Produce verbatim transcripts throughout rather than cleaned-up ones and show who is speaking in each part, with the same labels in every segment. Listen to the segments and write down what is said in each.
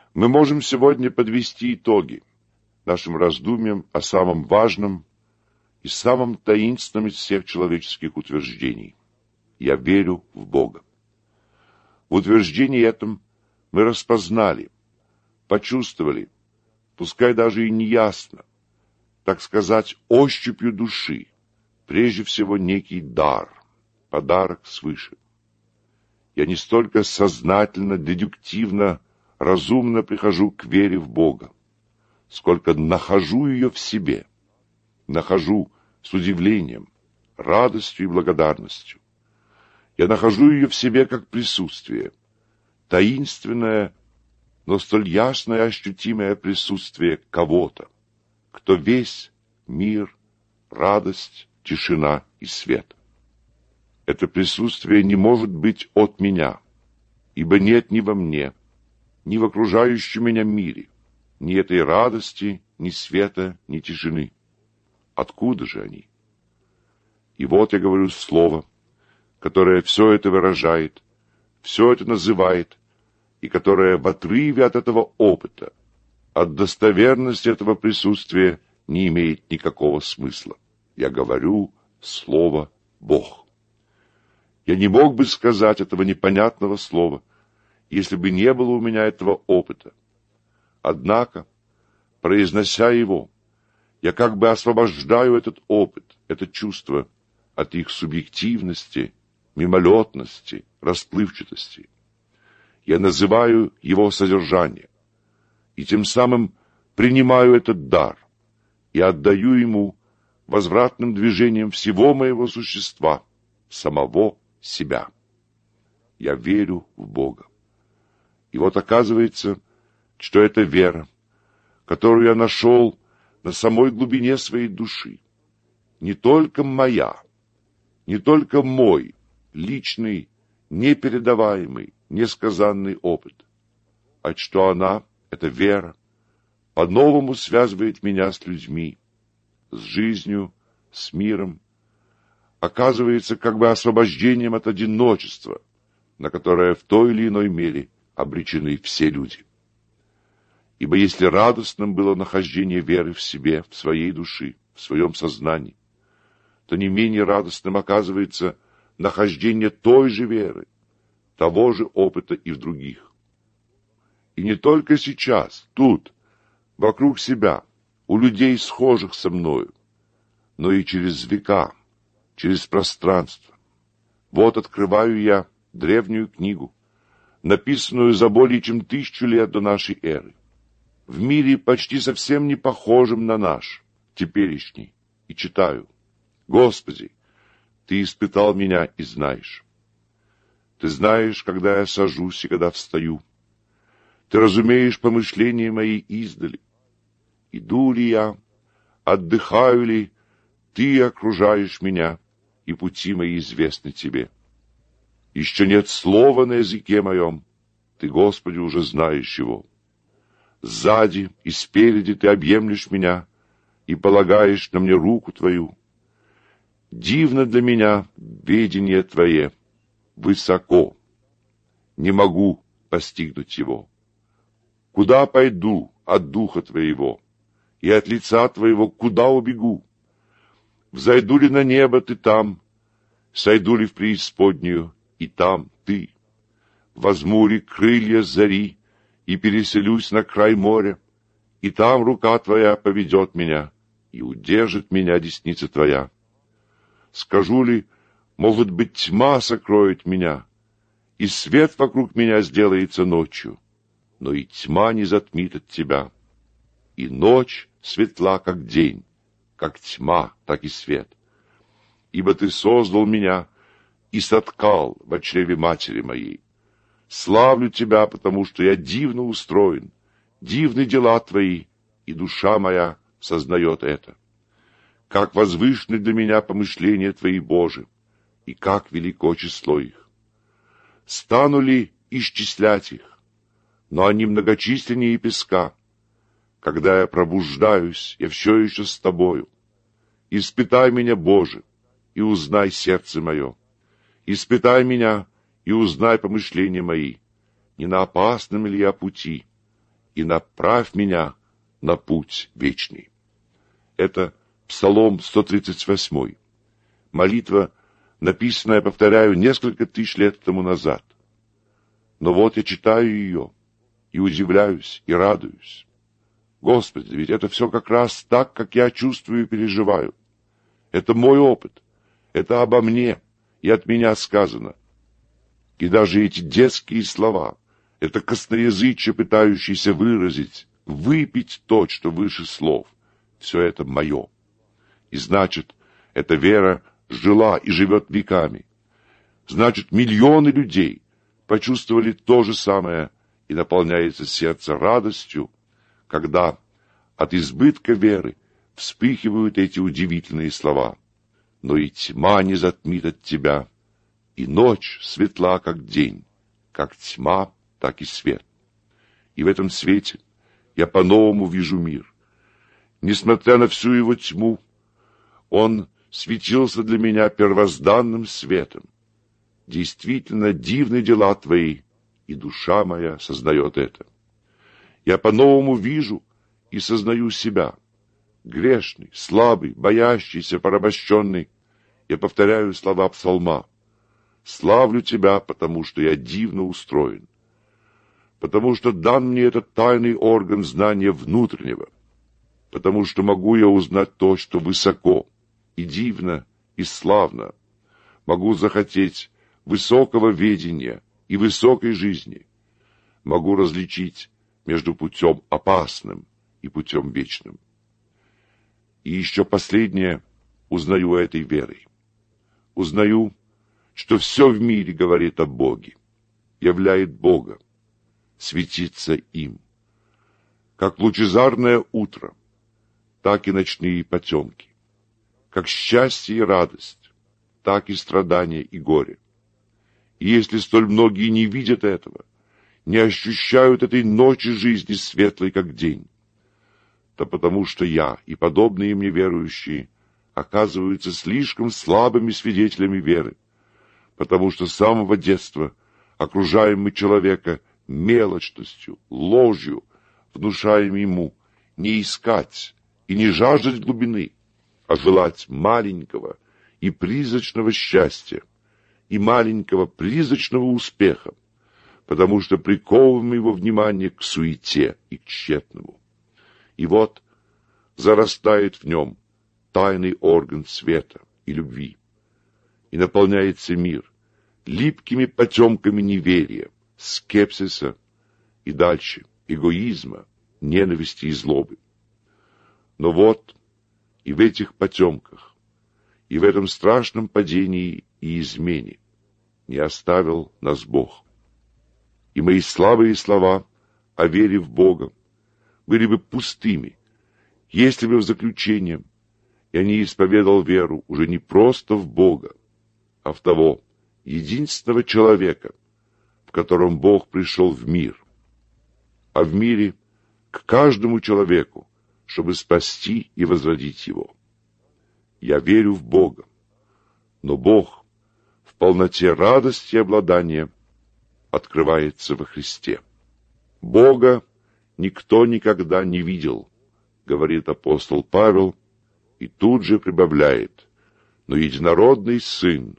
Speaker 1: Мы можем сегодня подвести итоги нашим раздумьям о самом важном и самом таинственном из всех человеческих утверждений. Я верю в Бога. В утверждении этом мы распознали, почувствовали, пускай даже и неясно, так сказать, ощупью души, прежде всего некий дар, подарок свыше. Я не столько сознательно, дедуктивно, разумно прихожу к вере в Бога, сколько нахожу ее в себе, нахожу с удивлением, радостью и благодарностью. Я нахожу ее в себе как присутствие, таинственное, но столь ясное и ощутимое присутствие кого-то, кто весь мир, радость, тишина и свет. Это присутствие не может быть от меня, ибо нет ни во мне, ни в окружающем меня мире, ни этой радости, ни света, ни тишины. Откуда же они? И вот я говорю слово, которое все это выражает, все это называет, и которое в отрыве от этого опыта, от достоверности этого присутствия не имеет никакого смысла. Я говорю слово «Бог». Я не мог бы сказать этого непонятного слова, если бы не было у меня этого опыта. Однако, произнося его, я как бы освобождаю этот опыт, это чувство от их субъективности, мимолетности, расплывчатости. Я называю его содержание, и тем самым принимаю этот дар и отдаю ему возвратным движением всего моего существа, самого себя. Я верю в Бога. И вот оказывается, что эта вера, которую я нашел на самой глубине своей души, не только моя, не только мой личный, непередаваемый, несказанный опыт, а что она, эта вера, по-новому связывает меня с людьми, с жизнью, с миром, оказывается как бы освобождением от одиночества, на которое в той или иной мере обречены все люди. Ибо если радостным было нахождение веры в себе, в своей душе, в своем сознании, то не менее радостным оказывается нахождение той же веры, того же опыта и в других. И не только сейчас, тут, вокруг себя, у людей, схожих со мною, но и через века, через пространство. Вот открываю я древнюю книгу, написанную за более чем тысячу лет до нашей эры, в мире почти совсем не похожем на наш, теперешний, и читаю: «Господи, Ты испытал меня и знаешь. Ты знаешь, когда я сажусь и когда встаю. Ты разумеешь помышления мои издали. Иду ли я, отдыхаю ли, Ты окружаешь меня, и пути мои известны Тебе. Еще нет слова на языке моем, Ты, Господи, уже знаешь его. Сзади и спереди Ты объемлешь меня и полагаешь на мне руку Твою. Дивно для меня ведение Твое, высоко, не могу постигнуть его. Куда пойду от Духа Твоего, и от лица Твоего куда убегу? Взойду ли на небо, Ты там, сойду ли в преисподнюю, и там Ты? Возьму ли крылья зари и переселюсь на край моря, и там рука Твоя поведет меня, и удержит меня десница Твоя? Скажу ли, может быть, тьма сокроет меня, и свет вокруг меня сделается ночью, но и тьма не затмит от Тебя. И ночь светла, как день, как тьма, так и свет. Ибо Ты создал меня и соткал в чреве матери моей. Славлю Тебя, потому что я дивно устроен, дивны дела Твои, и душа моя сознает это. Как возвышены для меня помышления Твои, Боже, и как велико число их. Стану ли исчислять их, но они многочисленнее песка. Когда я пробуждаюсь, я все еще с Тобою. Испытай меня, Боже, и узнай сердце мое. Испытай меня и узнай помышления мои, не на опасном ли я пути, и направь меня на путь вечный». Это Псалом сто тридцать восемь. Молитва, написанная, повторяю, несколько тысяч лет тому назад. Но вот я читаю ее, и удивляюсь, и радуюсь. Господи, ведь это все как раз так, как я чувствую и переживаю. Это мой опыт, это обо мне, и от меня сказано. И даже эти детские слова, это косноязычие, пытающееся выразить, выпить то, что выше слов, все это мое. И значит, эта вера жила и живет веками. Значит, миллионы людей почувствовали то же самое, и наполняется сердце радостью, когда от избытка веры вспыхивают эти удивительные слова. Но и тьма не затмит от тебя, и ночь светла, как день, как тьма, так и свет. И в этом свете я по-новому вижу мир. Несмотря на всю его тьму, он светился для меня первозданным светом. Действительно дивны дела твои, и душа моя сознает это. Я по-новому вижу и сознаю себя. Грешный, слабый, боящийся, порабощенный. Я повторяю слова псалма. Славлю тебя, потому что я дивно устроен. Потому что дан мне этот тайный орган знания внутреннего. Потому что могу я узнать то, что высоко, и дивно, и славно. Могу захотеть высокого ведения и высокой жизни. Могу различить между путем опасным и путем вечным. И еще последнее узнаю этой верой. Узнаю, что все в мире говорит о Боге, являет Бога, светится им. Как лучезарное утро, так и ночные потемки. Как счастье и радость, так и страдания и горе. И если столь многие не видят этого, не ощущают этой ночи жизни светлой, как день, то потому что я и подобные мне верующие оказываются слишком слабыми свидетелями веры, потому что с самого детства окружаем мы человека мелочностью, ложью, внушаем ему не искать и не жаждать глубины, а желать маленького и призрачного счастья и маленького призрачного успеха, потому что приковываем его внимание к суете и к тщетному. И вот зарастает в нем тайный орган света и любви, и наполняется мир липкими потемками неверия, скепсиса и дальше эгоизма, ненависти и злобы. Но вот и в этих потемках, и в этом страшном падении и измене не оставил нас Бог. И мои слабые слова о вере в Бога были бы пустыми, если бы в заключение я не исповедал веру уже не просто в Бога, а в того единственного человека, в котором Бог пришел в мир, а в мире к каждому человеку, чтобы спасти и возродить его. Я верю в Бога, но Бог в полноте радости и обладания открывается во Христе. Бога никто никогда не видел, говорит апостол Павел, и тут же прибавляет: но единородный Сын,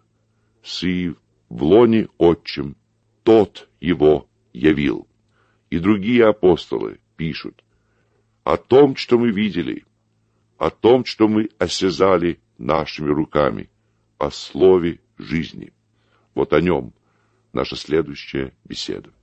Speaker 1: Сы в лоне Отчим, Тот его явил. И другие апостолы пишут о том, что мы видели, о том, что мы осязали нашими руками, о слове жизни. Вот о нем наша следующая беседа.